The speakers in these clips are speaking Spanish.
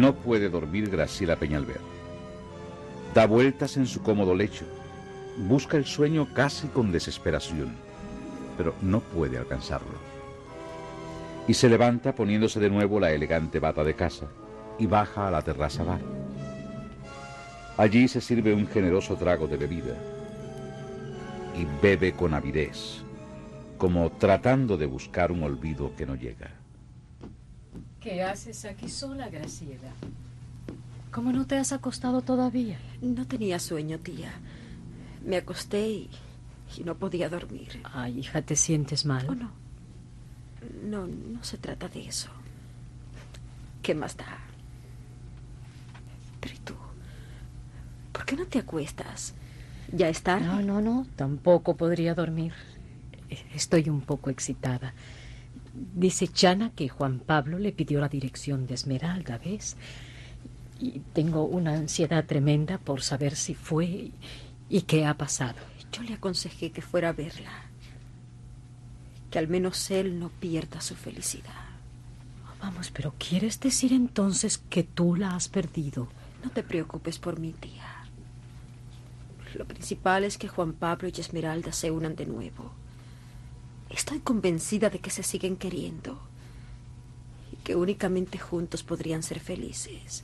No puede dormir Graciela Peñalver. Da vueltas en su cómodo lecho. Busca el sueño casi con desesperación, pero no puede alcanzarlo. Y se levanta poniéndose de nuevo la elegante bata de casa y baja a la terraza bar. Allí se sirve un generoso trago de bebida y bebe con avidez, como tratando de buscar un olvido que no llega. ¿Qué haces aquí sola, Graciela? ¿Cómo no te has acostado todavía? No tenía sueño, tía. Me acosté y no podía dormir. Ay, hija, ¿te sientes mal? Oh, no. No se trata de eso. ¿Qué más da? Pero ¿y tú? ¿Por qué no te acuestas? ¿Ya es tarde? No. Tampoco podría dormir. Estoy un poco excitada. Dice Chana que Juan Pablo le pidió la dirección de Esmeralda, ¿ves? Y tengo una ansiedad tremenda por saber si fue y qué ha pasado. Yo le aconsejé que fuera a verla. Que al menos él no pierda su felicidad. Vamos, pero ¿quieres decir entonces que tú la has perdido? No te preocupes por mí, tía. Lo principal es que Juan Pablo y Esmeralda se unan de nuevo. Estoy convencida de que se siguen queriendo y que únicamente juntos podrían ser felices.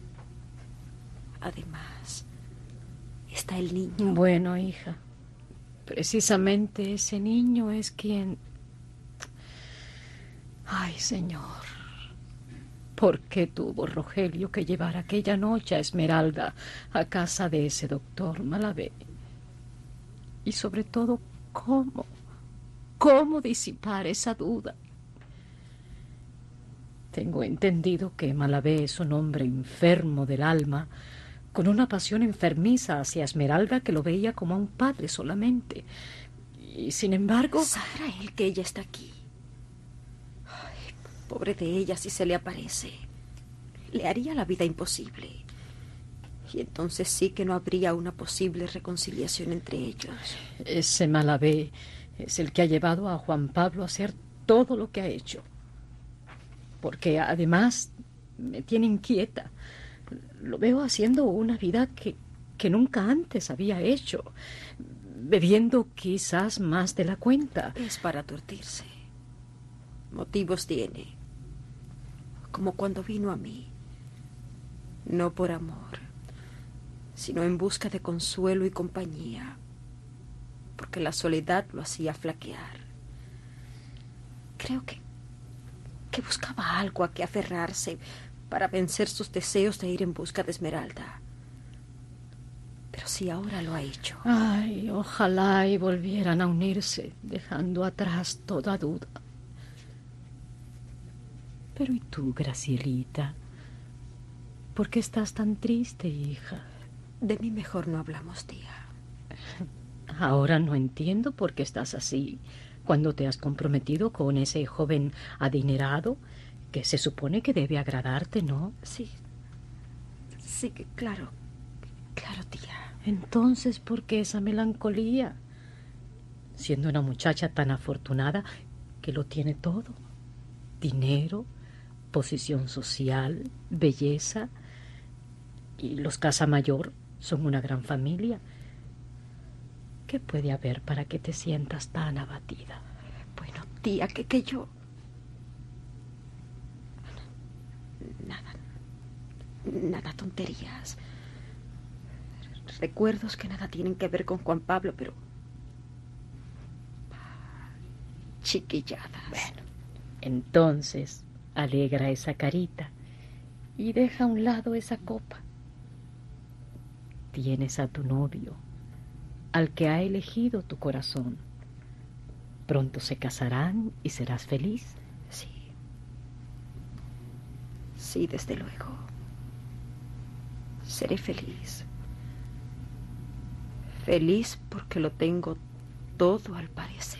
Además, está el niño. Bueno, hija, precisamente ese niño es quien... Ay, Señor, ¿por qué tuvo Rogelio que llevar aquella noche a Esmeralda a casa de ese doctor Malavé? Y sobre todo, ¿cómo disipar esa duda? Tengo entendido que Malavé es un hombre enfermo del alma, con una pasión enfermiza hacia Esmeralda que lo veía como a un padre solamente. Y sin embargo... Sabrá él que ella está aquí. Ay, pobre de ella si se le aparece. Le haría la vida imposible. Y entonces sí que no habría una posible reconciliación entre ellos. Ese Malavé es el que ha llevado a Juan Pablo a hacer todo lo que ha hecho. Porque además me tiene inquieta. Lo veo haciendo una vida que nunca antes había hecho, bebiendo quizás más de la cuenta. Es para aturdirse. Motivos tiene. Como cuando vino a mí. No por amor, sino en busca de consuelo y compañía, porque la soledad lo hacía flaquear. Creo que buscaba algo a que aferrarse para vencer sus deseos de ir en busca de Esmeralda. Pero si ahora lo ha hecho. Ay, ojalá y volvieran a unirse, dejando atrás toda duda. Pero ¿y tú, Gracielita? ¿Por qué estás tan triste, hija? De mí mejor no hablamos, tía. Ahora no entiendo por qué estás así, cuando te has comprometido con ese joven adinerado que se supone que debe agradarte, ¿no? Sí, claro, tía. Entonces, ¿por qué esa melancolía? Siendo una muchacha tan afortunada que lo tiene todo. Dinero, posición social, belleza. Y los Casamayor son una gran familia. ¿Qué puede haber para que te sientas tan abatida? Bueno, tía, que yo... Nada, tonterías. Recuerdos que nada tienen que ver con Juan Pablo, pero... chiquilladas. Bueno, entonces alegra esa carita y deja a un lado esa copa. Tienes a tu novio, al que ha elegido tu corazón. Pronto se casarán y serás feliz. Sí, desde luego. Seré feliz. Feliz porque lo tengo todo al parecer.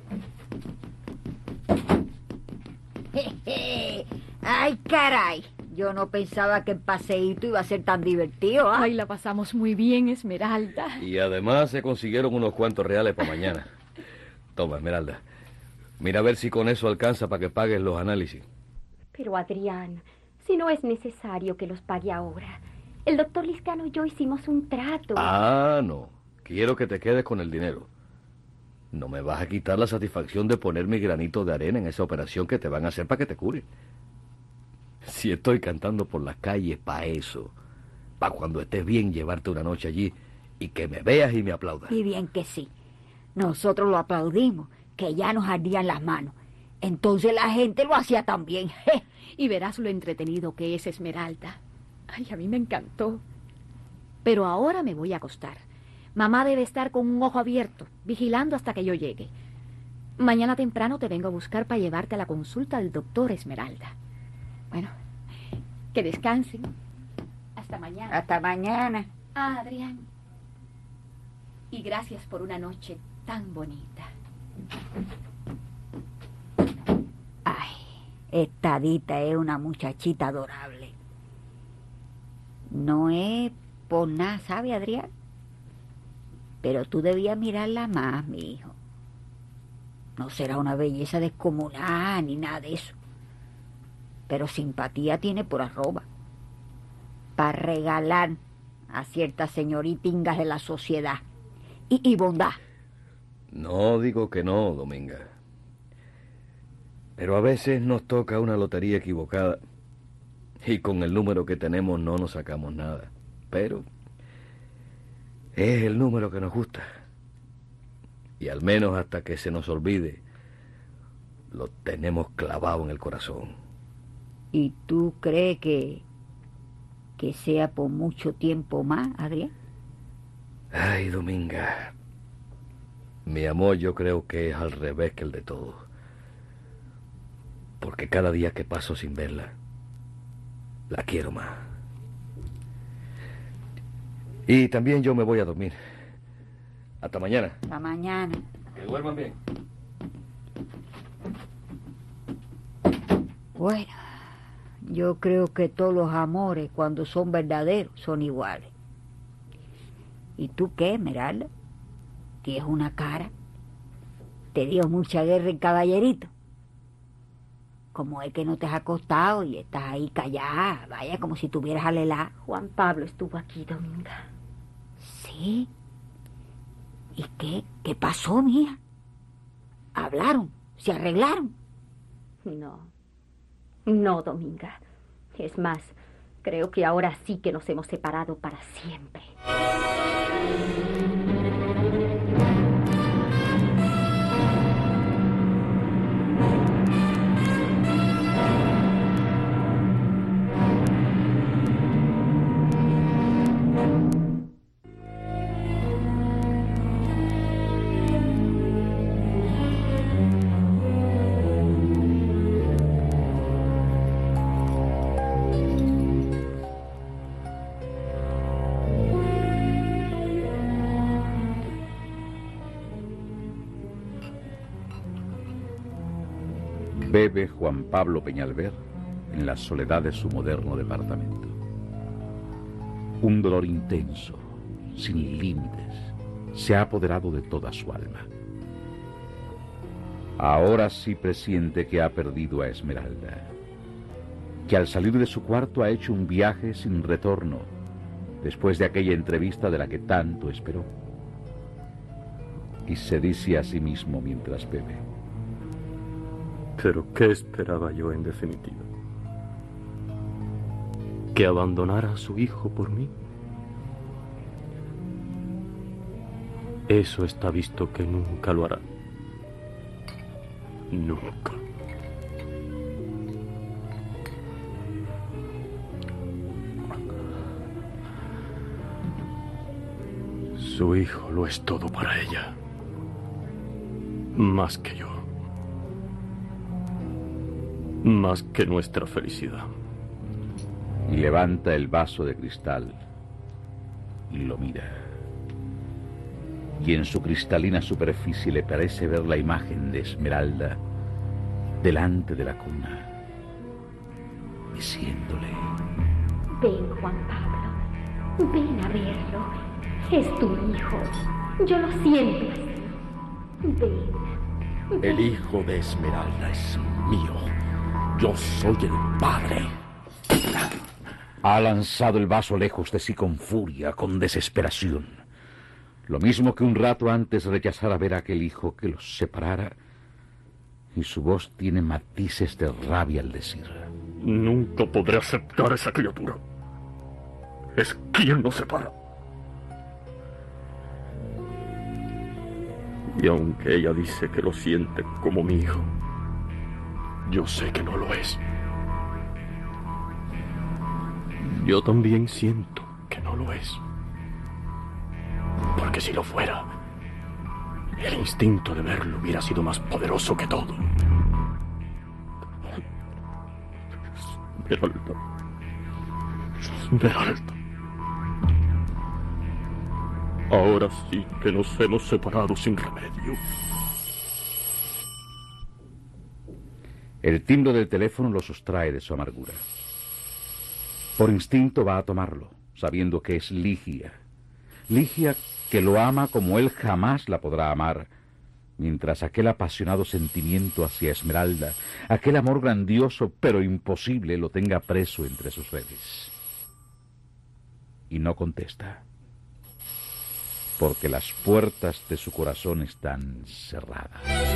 ¡Ay, caray! Yo no pensaba que el paseíto iba a ser tan divertido, ¿ah? Ay, la pasamos muy bien, Esmeralda. Y además se consiguieron unos cuantos reales para mañana. Toma, Esmeralda. Mira a ver si con eso alcanza para que pagues los análisis. Pero Adrián, si no es necesario que los pague ahora. El doctor Liscano y yo hicimos un trato. Ah, no. Quiero que te quedes con el dinero. No me vas a quitar la satisfacción de poner mi granito de arena en esa operación que te van a hacer para que te cure. Si estoy cantando por las calles para eso, para cuando estés bien llevarte una noche allí y que me veas y me aplaudas. Y bien que sí. Nosotros lo aplaudimos, que ya nos ardían las manos. Entonces la gente lo hacía también. Y verás lo entretenido que es Esmeralda. Ay, a mí me encantó. Pero ahora me voy a acostar. Mamá debe estar con un ojo abierto, vigilando hasta que yo llegue. Mañana temprano te vengo a buscar para llevarte a la consulta del doctor Esmeralda. Bueno, que descansen. Hasta mañana. Hasta mañana. Ah, Adrián. Y gracias por una noche tan bonita. Ay, esta Dita es una muchachita adorable. No es por nada, ¿sabe, Adrián? Pero tú debías mirarla más, mi hijo. No será una belleza descomunal ni nada de eso. Pero simpatía tiene por arroba. Para regalar a ciertas señoritingas de la sociedad. Y bondad. No digo que no, Dominga. Pero a veces nos toca una lotería equivocada. Y con el número que tenemos no nos sacamos nada. Pero es el número que nos gusta. Y al menos hasta que se nos olvide, lo tenemos clavado en el corazón. ¿Y tú crees que sea por mucho tiempo más, Adrián? Ay, Dominga. Mi amor yo creo que es al revés que el de todos. Porque cada día que paso sin verla, la quiero más. Y también yo me voy a dormir. Hasta mañana. Hasta mañana. Que duerman bien. Bueno, yo creo que todos los amores, cuando son verdaderos, son iguales. ¿Y tú qué, Esmeralda? ¿Tienes una cara? ¿Te dio mucha guerra el caballerito? Como es que no te has acostado y estás ahí callada, vaya, como si tuvieras alelá. Juan Pablo estuvo aquí, Dominga. ¿Sí? ¿Y qué pasó, mía? ¿Hablaron? ¿Se arreglaron? No, Dominga. Es más, creo que ahora sí que nos hemos separado para siempre. Bebe Juan Pablo Peñalver en la soledad de su moderno departamento. Un dolor intenso, sin límites, se ha apoderado de toda su alma. Ahora sí presiente que ha perdido a Esmeralda, que al salir de su cuarto ha hecho un viaje sin retorno, después de aquella entrevista de la que tanto esperó. Y se dice a sí mismo mientras bebe: ¿Pero qué esperaba yo en definitiva? ¿Que abandonara a su hijo por mí? Eso está visto que nunca lo hará. Nunca. Su hijo lo es todo para ella. Más que yo. Más que nuestra felicidad. Y levanta el vaso de cristal y lo mira. Y en su cristalina superficie le parece ver la imagen de Esmeralda delante de la cuna. Y diciéndole: Ven, Juan Pablo, ven a verlo. Es tu hijo. Yo lo siento así. Ven. El hijo de Esmeralda es mío. Yo soy el padre. Ha lanzado el vaso lejos de sí con furia, con desesperación. Lo mismo que un rato antes rechazara ver a aquel hijo que los separara. Y su voz tiene matices de rabia al decir: Nunca podré aceptar a esa criatura. Es quien nos separa. Y aunque ella dice que lo siente como mi hijo, yo sé que no lo es. Yo también siento que no lo es. Porque si lo fuera, el instinto de verlo hubiera sido más poderoso que todo. Esmeralda. Esmeralda. Ahora sí que nos hemos separado sin remedio. El timbre del teléfono lo sustrae de su amargura. Por instinto va a tomarlo, sabiendo que es Ligia. Ligia que lo ama como él jamás la podrá amar, mientras aquel apasionado sentimiento hacia Esmeralda, aquel amor grandioso pero imposible, lo tenga preso entre sus redes. Y no contesta, porque las puertas de su corazón están cerradas.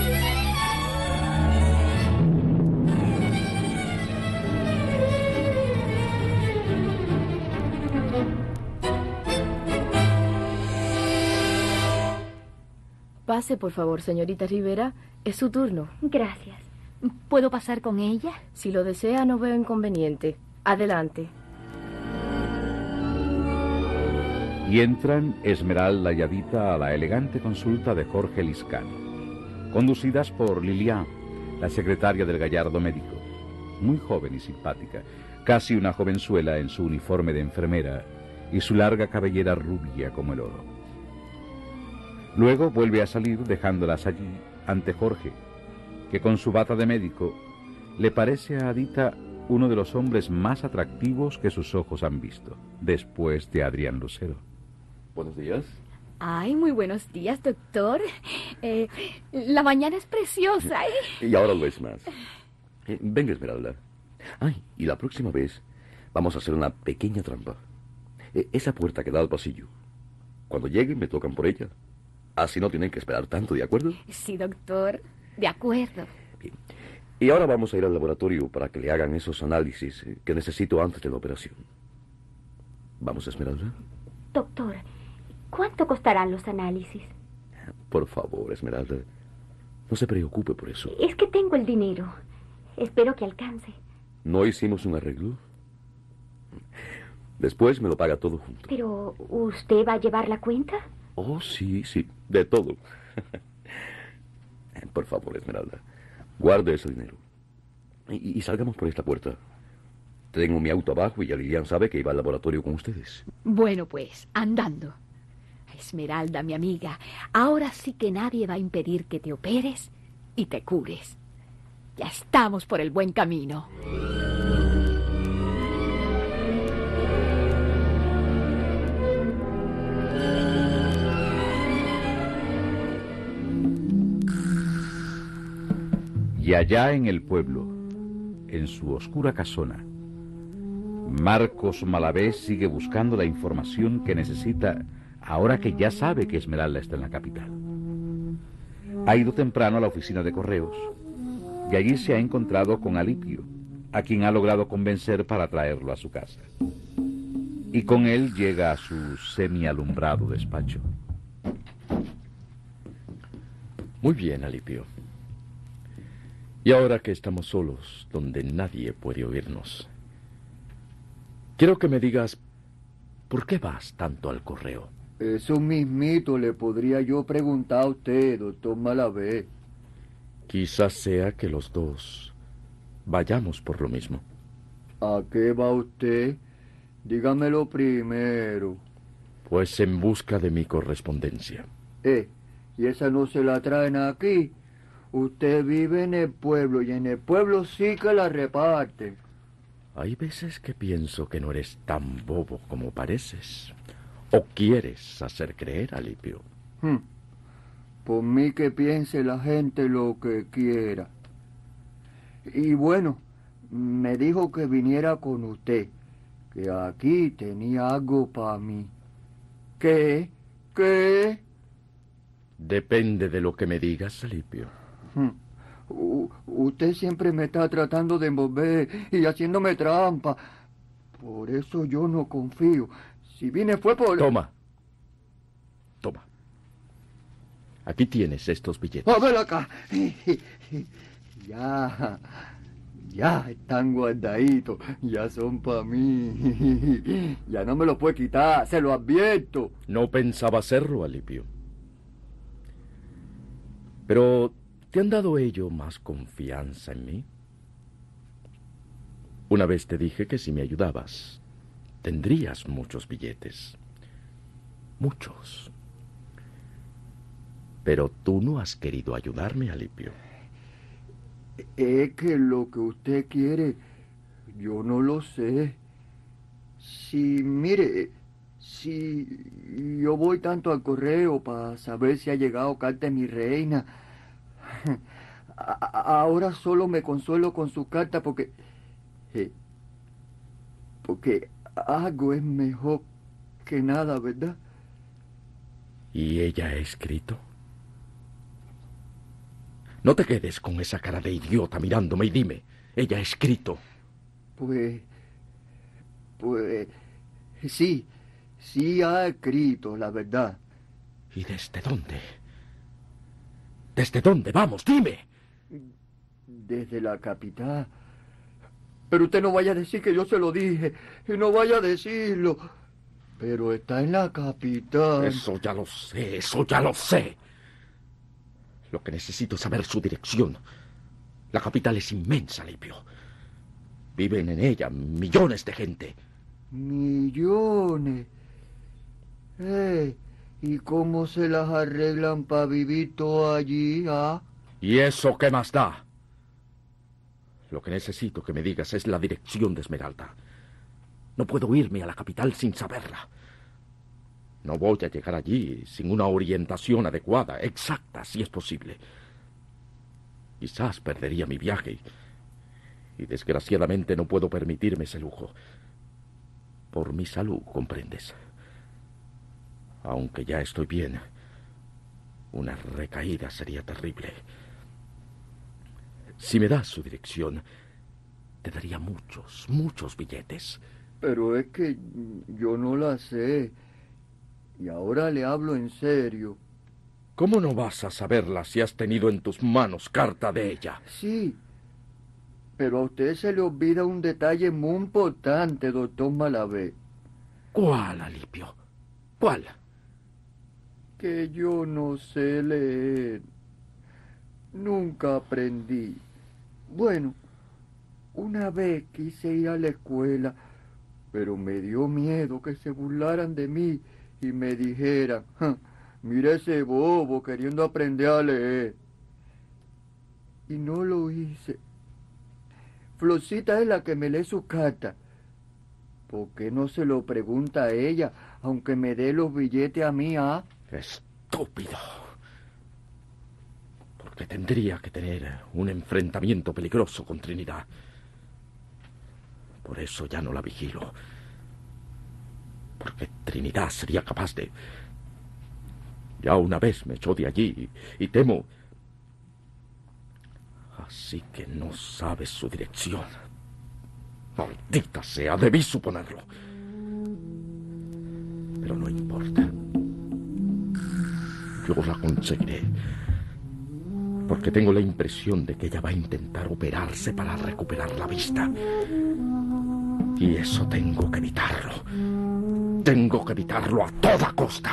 Pase, por favor, señorita Rivera. Es su turno. Gracias. ¿Puedo pasar con ella? Si lo desea, no veo inconveniente. Adelante. Y entran Esmeralda y Adita a la elegante consulta de Jorge Liscano, conducidas por Lilian, la secretaria del gallardo médico, muy joven y simpática, casi una jovenzuela en su uniforme de enfermera y su larga cabellera rubia como el oro. Luego vuelve a salir dejándolas allí ante Jorge, que con su bata de médico le parece a Adita uno de los hombres más atractivos que sus ojos han visto, después de Adrián Lucero. Buenos días. Ay, muy buenos días, doctor. La mañana es preciosa, ¿eh? Y ahora lo es más. Venga, Esmeralda. Ay, y la próxima vez vamos a hacer una pequeña trampa. Esa puerta que da al pasillo. Cuando lleguen me tocan por ella. Así no tienen que esperar tanto, ¿de acuerdo? Sí, doctor. De acuerdo. Bien. Y ahora vamos a ir al laboratorio para que le hagan esos análisis que necesito antes de la operación. ¿Vamos, Esmeralda? Doctor, ¿cuánto costarán los análisis? Por favor, Esmeralda. No se preocupe por eso. Es que tengo el dinero. Espero que alcance. ¿No hicimos un arreglo? Después me lo paga todo junto. ¿Pero usted va a llevar la cuenta? Oh, sí, de todo. Por favor, Esmeralda, guarde ese dinero. Y salgamos por esta puerta. Tengo mi auto abajo y ya Lilian sabe que iba al laboratorio con ustedes. Bueno, pues, andando. Esmeralda, mi amiga, ahora sí que nadie va a impedir que te operes y te cures. Ya estamos por el buen camino. Y allá en el pueblo, en su oscura casona, Marcos Malavés sigue buscando la información que necesita ahora que ya sabe que Esmeralda está en la capital. Ha ido temprano a la oficina de correos y allí se ha encontrado con Alipio, a quien ha logrado convencer para traerlo a su casa. Y con él llega a su semialumbrado despacho. Muy bien, Alipio. Y ahora que estamos solos, donde nadie puede oírnos, quiero que me digas, ¿por qué vas tanto al correo? Eso mismito le podría yo preguntar a usted, doctor Malavé. Quizás sea que los dos vayamos por lo mismo. ¿A qué va usted? Dígamelo primero. Pues en busca de mi correspondencia. ¿Y esa no se la traen aquí? Usted vive en el pueblo y en el pueblo sí que la reparten. Hay veces que pienso que no eres tan bobo como pareces. ¿O quieres hacer creer, Alipio? Por mí que piense la gente lo que quiera. Y bueno, me dijo que viniera con usted, que aquí tenía algo para mí. ¿Qué? ¿Qué? Depende de lo que me digas, Alipio. Usted siempre me está tratando de envolver y haciéndome trampa. Por eso yo no confío. Si vine fue por... Toma. Aquí tienes estos billetes. ¡A ver acá! Ya están guardaditos. Ya son para mí. Ya no me los puede quitar, se lo advierto. No pensaba hacerlo, Alipio. Pero, ¿te han dado ello más confianza en mí? Una vez te dije que si me ayudabas, tendrías muchos billetes. Muchos. Pero tú no has querido ayudarme, Alipio. Es que lo que usted quiere, yo no lo sé. Mire, si yo voy tanto al correo para saber si ha llegado carta de mi reina, ahora solo me consuelo con su carta porque algo es mejor que nada, ¿verdad? ¿Y ella ha escrito? No te quedes con esa cara de idiota mirándome y dime, ¿ella ha escrito? Pues, sí ha escrito, la verdad. ¿Y desde dónde? ¿Desde dónde? Vamos, dime. Desde la capital. Pero usted no vaya a decir que yo se lo dije, y no vaya a decirlo. Pero está en la capital. Eso ya lo sé. Lo que necesito es saber su dirección. La capital es inmensa, Alipio. Viven en ella millones de gente. ¿Millones? ¿Y cómo se las arreglan para vivir todo allí, ah? ¿Y eso qué más da? Lo que necesito que me digas es la dirección de Esmeralda. No puedo irme a la capital sin saberla. No voy a llegar allí sin una orientación adecuada, exacta, si es posible. Quizás perdería mi viaje y desgraciadamente no puedo permitirme ese lujo. Por mi salud, ¿comprendes? Aunque ya estoy bien, una recaída sería terrible. Si me das su dirección, te daría muchos billetes. Pero es que yo no la sé. Y ahora le hablo en serio. ¿Cómo no vas a saberla si has tenido en tus manos carta de ella? Sí, pero a usted se le olvida un detalle muy importante, doctor Malavé. ¿Cuál, Alipio? ¿Cuál? Que yo no sé leer. Nunca aprendí. Bueno, una vez quise ir a la escuela, pero me dio miedo que se burlaran de mí y me dijeran, mira ese bobo queriendo aprender a leer. Y no lo hice. Florcita es la que me lee su carta. ¿Por qué no se lo pregunta a ella, aunque me dé los billetes a mí, ah? Estúpido. Porque tendría que tener un enfrentamiento peligroso con Trinidad. Por eso ya no la vigilo. Porque Trinidad sería capaz de... Ya una vez me echó de allí y temo... Así que no sabes su dirección. Maldita sea, debí suponerlo. Pero no importa. Yo la conseguiré. Porque tengo la impresión de que ella va a intentar operarse para recuperar la vista. Y eso tengo que evitarlo. Tengo que evitarlo a toda costa.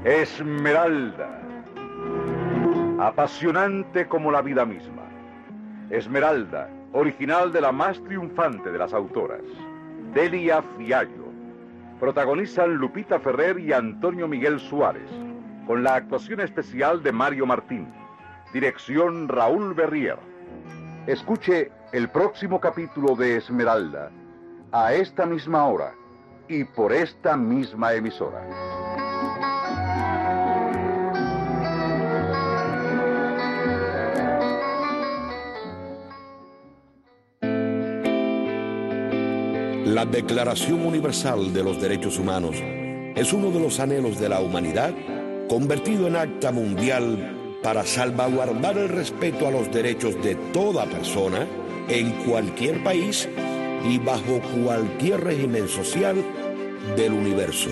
Esmeralda. Apasionante como la vida misma. Esmeralda, original de la más triunfante de las autoras, Delia Fiallo. Protagonizan Lupita Ferrer y Antonio Miguel Suárez, con la actuación especial de Mario Martín. Dirección Raúl Berrier. Escuche el próximo capítulo de Esmeralda a esta misma hora y por esta misma emisora. La Declaración Universal de los Derechos Humanos es uno de los anhelos de la humanidad convertido en acta mundial para salvaguardar el respeto a los derechos de toda persona en cualquier país y bajo cualquier régimen social del universo.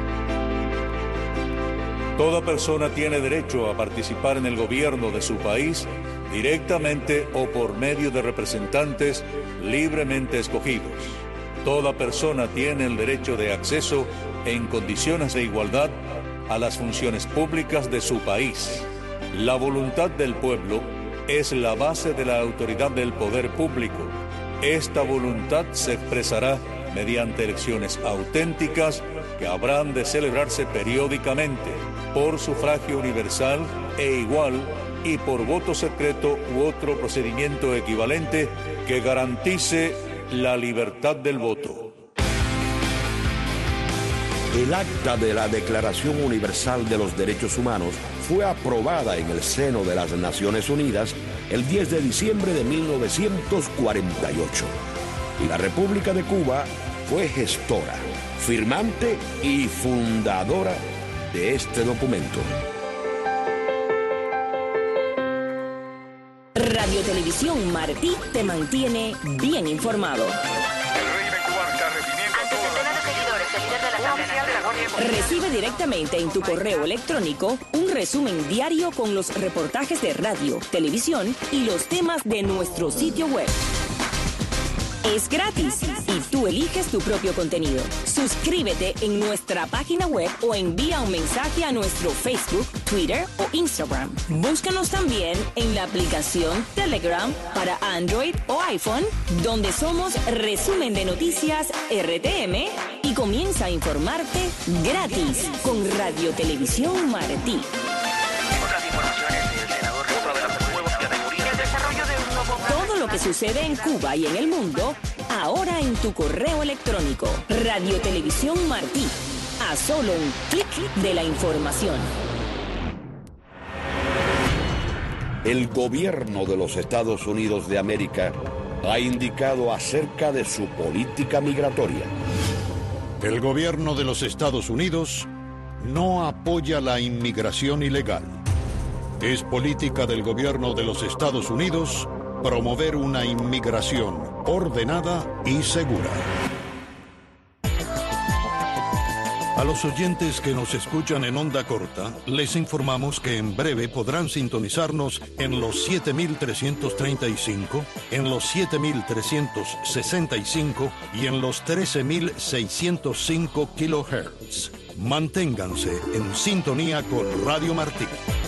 Toda persona tiene derecho a participar en el gobierno de su país directamente o por medio de representantes libremente escogidos. Toda persona tiene el derecho de acceso en condiciones de igualdad a las funciones públicas de su país. La voluntad del pueblo es la base de la autoridad del poder público. Esta voluntad se expresará mediante elecciones auténticas que habrán de celebrarse periódicamente por sufragio universal e igual y por voto secreto u otro procedimiento equivalente que garantice la libertad del voto. El acta de la Declaración Universal de los Derechos Humanos fue aprobada en el seno de las Naciones Unidas el 10 de diciembre de 1948. Y la República de Cuba fue gestora, firmante y fundadora de este documento. Radio Televisión Martí te mantiene bien informado. Recibe directamente en tu correo electrónico un resumen diario con los reportajes de radio, televisión y los temas de nuestro sitio web. Es gratis y tú eliges tu propio contenido. Suscríbete en nuestra página web o envía un mensaje a nuestro Facebook, Twitter o Instagram. Búscanos también en la aplicación Telegram para Android o iPhone, donde somos Resumen de Noticias RTM, y comienza a informarte gratis con Radio Televisión Martí. Todo lo que sucede en Cuba y en el mundo, ahora en tu correo electrónico. Radio Televisión Martí, a solo un clic de la información. El gobierno de los Estados Unidos de América ha indicado acerca de su política migratoria. El gobierno de los Estados Unidos no apoya la inmigración ilegal. Es política del gobierno de los Estados Unidos promover una inmigración ordenada y segura. A los oyentes que nos escuchan en onda corta, les informamos que en breve podrán sintonizarnos en los 7.335, en los 7.365 y en los 13.605 kHz. Manténganse en sintonía con Radio Martí.